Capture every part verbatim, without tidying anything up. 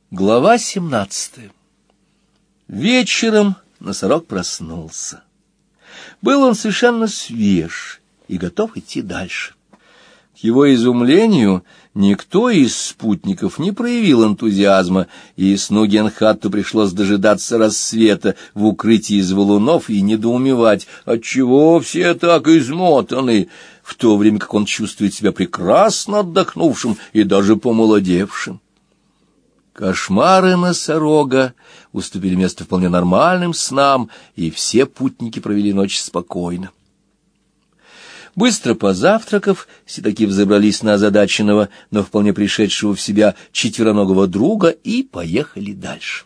Глава семнадцатая. Вечером носорог проснулся. Был он совершенно свеж и готов идти дальше. К его изумлению, никто из спутников не проявил энтузиазма, и Снугенхатту пришлось дожидаться рассвета в укрытии из валунов и недоумевать, отчего все так измотаны, в то время как он чувствует себя прекрасно отдохнувшим и даже помолодевшим. Кошмары носорога уступили место вполне нормальным снам, и все путники провели ночь спокойно. Быстро позавтракав, седаки взобрались на озадаченного, но вполне пришедшего в себя четвероногого друга и поехали дальше.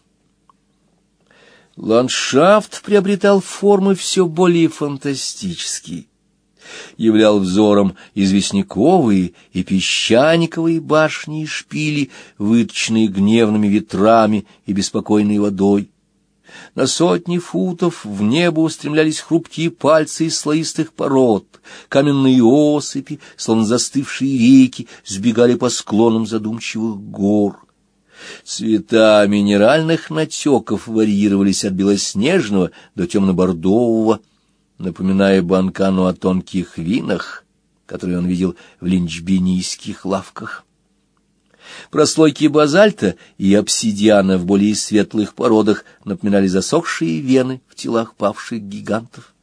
Ландшафт приобретал формы все более фантастические. Являл взором известняковые и песчаниковые башни и шпили, выточенные гневными ветрами и беспокойной водой. На сотни футов в небо устремлялись хрупкие пальцы из слоистых пород, каменные осыпи, словно застывшие реки, сбегали по склонам задумчивых гор. Цвета минеральных натеков варьировались от белоснежного до темно-бордового, напоминая Банкану о тонких винах, которые он видел в линчбенийских лавках. Прослойки базальта и обсидиана в более светлых породах напоминали засохшие вены в телах павших гигантов.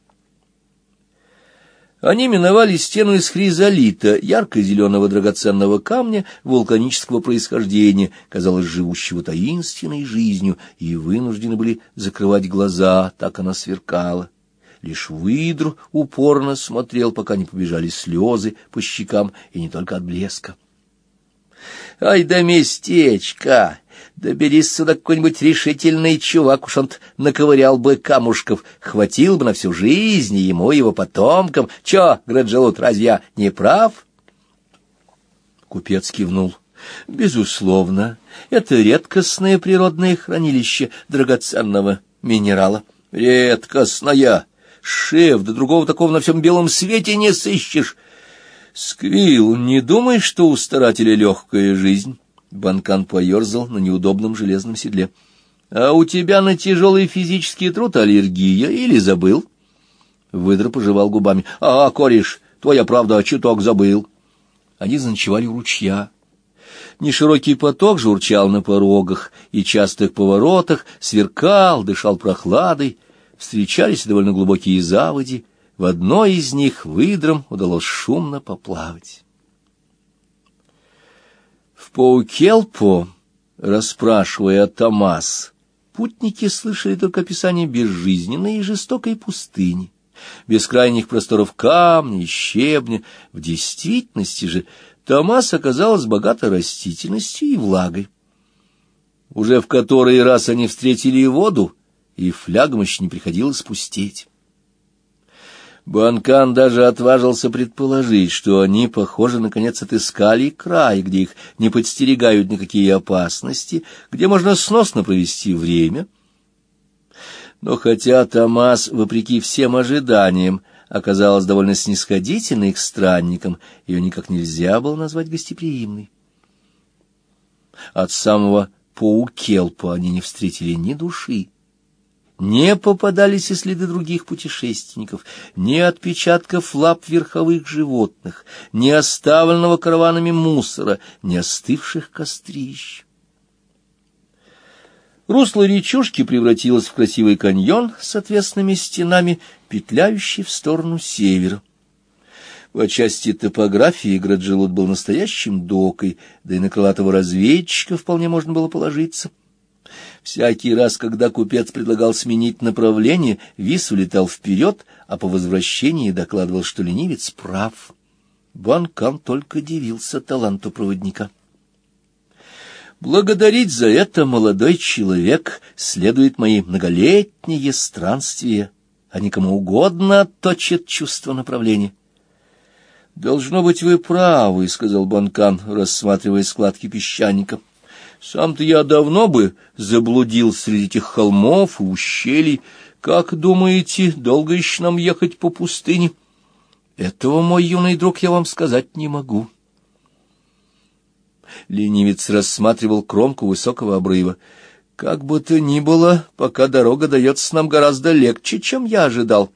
Они миновали стену из хризолита, ярко-зеленого драгоценного камня вулканического происхождения, казалось, живущего таинственной жизнью, и вынуждены были закрывать глаза, так она сверкала. Лишь выдр упорно смотрел, пока не побежали слезы по щекам, и не только от блеска. «Ай да местечко! Доберись сюда какой-нибудь решительный чувак, уж он наковырял бы камушков, хватил бы на всю жизнь и ему, и его потомкам. Чё, Граджелут, разве я не прав?» Купец кивнул. «Безусловно, это редкостное природное хранилище драгоценного минерала». «Редкостная! Шеф, да другого такого на всем белом свете не сыщешь!» «Сквилл, не думай, что у старателя легкая жизнь?» Банкан поерзал на неудобном железном седле. «А у тебя на тяжелый физический труд аллергия или забыл?» Выдра пожевал губами. «А, кореш, твоя правда, чуток забыл». Они заночевали у ручья. Неширокий поток журчал на порогах и частых поворотах, сверкал, дышал прохладой. Встречались довольно глубокие заводи. В одной из них выдрам удалось шумно поплавать. В Паукелпо, расспрашивая Томас, путники слышали только описание безжизненной и жестокой пустыни, бескрайних просторов камня и щебня. В действительности же Томас оказалась богата растительностью и влагой. Уже в который раз они встретили воду, и флягам еще не приходилось пустеть. Банкан даже отважился предположить, что они, похоже, наконец отыскали край, где их не подстерегают никакие опасности, где можно сносно провести время. Но хотя Томас, вопреки всем ожиданиям, оказалась довольно снисходительной к странникам, ее никак нельзя было назвать гостеприимной. От самого Паукелпо они не встретили ни души. Не попадались и следы других путешественников, ни отпечатков лап верховых животных, ни оставленного караванами мусора, ни остывших кострищ. Русло речушки превратилось в красивый каньон с отвесными стенами, петляющий в сторону севера. По части топографии Граджелут был настоящим докой, да и на крылатого разведчика вполне можно было положиться. Всякий раз, когда купец предлагал сменить направление, Вис улетал вперед, а по возвращении докладывал, что ленивец прав. Банкан только дивился таланту проводника. Благодарить за это, молодой человек, следует мои многолетние странствия, а никому угодно отточит чувство направления. — Должно быть, вы правы, — сказал Банкан, рассматривая складки песчаника. Сам-то я давно бы заблудил среди этих холмов и ущелий. Как думаете, долго еще нам ехать по пустыне? Этого, мой юный друг, я вам сказать не могу. Ленивец рассматривал кромку высокого обрыва. Как бы то ни было, пока дорога дается нам гораздо легче, чем я ожидал.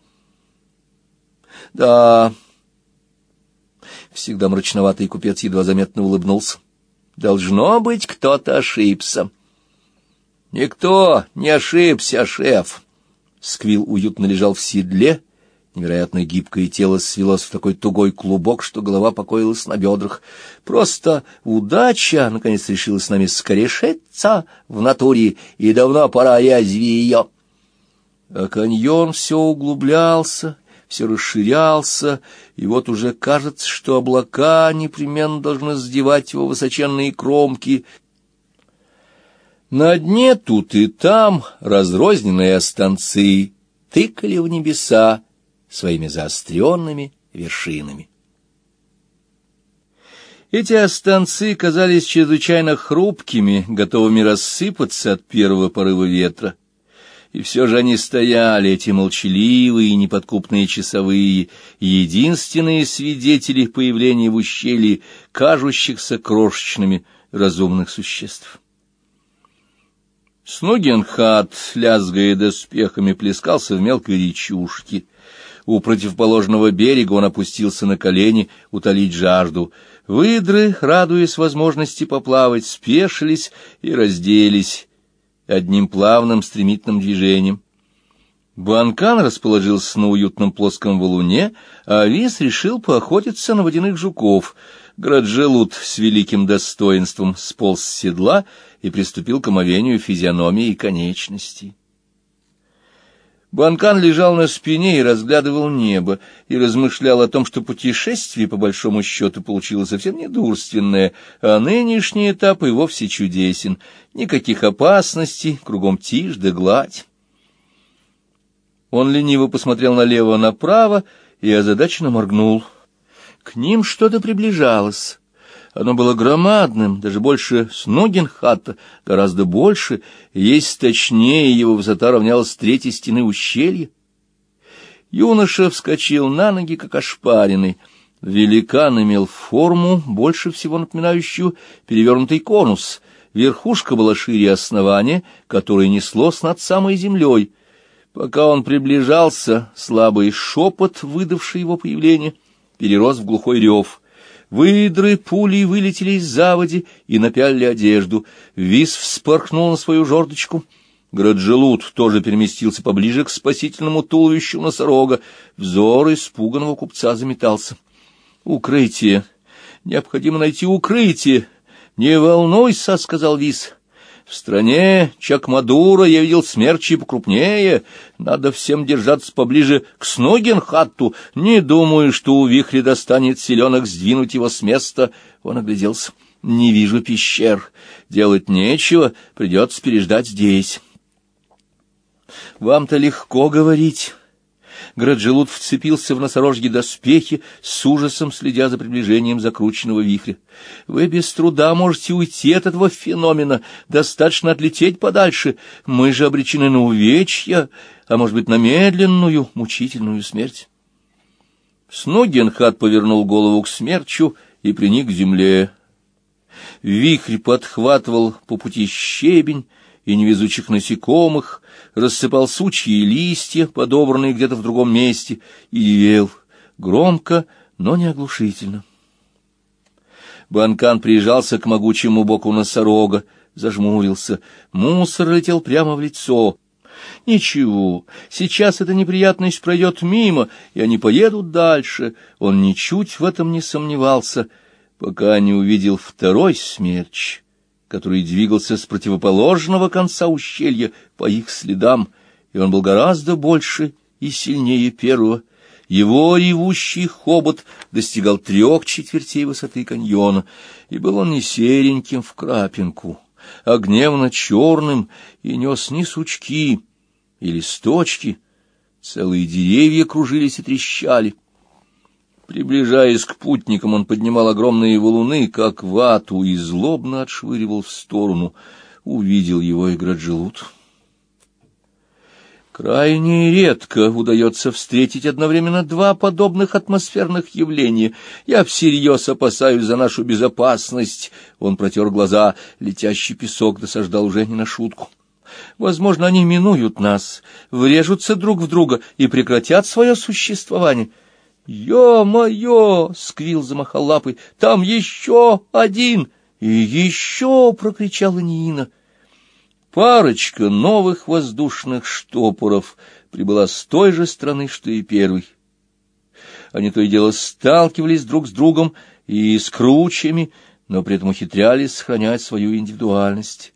Да, всегда мрачноватый купец едва заметно улыбнулся. Должно быть, кто-то ошибся. Никто не ошибся, шеф. Сквилл уютно лежал в седле. Невероятно гибкое тело свелось в такой тугой клубок, что голова покоилась на бедрах. Просто удача, наконец, решила с нами скорешиться в натуре, и давно пора язви ее. А каньон все углублялся, все расширялся, и вот уже кажется, что облака непременно должны сдевать его высоченные кромки. На дне тут и там разрозненные останцы тыкали в небеса своими заостренными вершинами. Эти останцы казались чрезвычайно хрупкими, готовыми рассыпаться от первого порыва ветра. И все же они стояли, эти молчаливые и неподкупные часовые, единственные свидетели появления в ущелье кажущихся крошечными разумных существ. Сногенхат, лязгая доспехами, плескался в мелкой речушке. У противоположного берега он опустился на колени утолить жажду. Выдры, радуясь возможности поплавать, спешились и разделись одним плавным стремительным движением. Буанкан расположился на уютном плоском валуне, а Вис решил поохотиться на водяных жуков. Граджелут с великим достоинством сполз с седла и приступил к омовению физиономии и конечностей. Буанкан лежал на спине и разглядывал небо, и размышлял о том, что путешествие, по большому счету, получилось совсем недурственное, а нынешний этап и вовсе чудесен. Никаких опасностей, кругом тишь да гладь. Он лениво посмотрел налево-направо и озадаченно моргнул. К ним что-то приближалось. Оно было громадным, даже больше Сногенхата, гораздо больше, есть точнее, его высота равнялась третьей стены ущелья. Юноша вскочил на ноги, как ошпаренный. Великан имел форму, больше всего напоминающую перевернутый конус. Верхушка была шире основания, которое неслось над самой землей. Пока он приближался, слабый шепот, выдавший его появление, перерос в глухой рев. Выдры пулей вылетели из заводи и напялили одежду. Вис вспорхнул на свою жердочку. Граджелут тоже переместился поближе к спасительному туловищу носорога. Взор испуганного купца заметался. «Укрытие! Необходимо найти укрытие!» «Не волнуйся», — сказал Вис. «В стране Чакмадура я видел смерчи покрупнее. Надо всем держаться поближе к Сногенхатту. Не думаю, что у вихря достанет силенок сдвинуть его с места». Он огляделся. «Не вижу пещер. Делать нечего, придется переждать здесь». «Вам-то легко говорить». Граджелут вцепился в носорожьи доспехи, с ужасом следя за приближением закрученного вихря. «Вы без труда можете уйти от этого феномена, достаточно отлететь подальше. Мы же обречены на увечья, а может быть, на медленную, мучительную смерть». Сногенхат повернул голову к смерчу и приник к земле. Вихрь подхватывал по пути щебень и невезучих насекомых, рассыпал сучья и листья, подобранные где-то в другом месте, и ревел громко, но не оглушительно. Буанкан прижался к могучему боку носорога, зажмурился. Мусор летел прямо в лицо. Ничего, сейчас эта неприятность пройдет мимо, и они поедут дальше. Он ничуть в этом не сомневался, пока не увидел второй смерч, который двигался с противоположного конца ущелья по их следам, и он был гораздо больше и сильнее первого. Его ревущий хобот достигал трех четвертей высоты каньона, и был он не сереньким в крапинку, а гневно-черным, и нес не сучки и листочки, целые деревья кружились и трещали. Приближаясь к путникам, он поднимал огромные валуны, как вату, и злобно отшвыривал в сторону. Увидел его и Граджелут. Крайне редко удается встретить одновременно два подобных атмосферных явления. Я всерьез опасаюсь за нашу безопасность. Он протер глаза, летящий песок досаждал уже не на шутку. Возможно, они минуют нас, врежутся друг в друга и прекратят свое существование. «Ё-моё!» — Сквилл замахал лапой. «Там еще один!» «И еще!» — прокричала Нина. Парочка новых воздушных штопоров прибыла с той же стороны, что и первый. Они то и дело сталкивались друг с другом и с кручами, но при этом ухитрялись сохранять свою индивидуальность.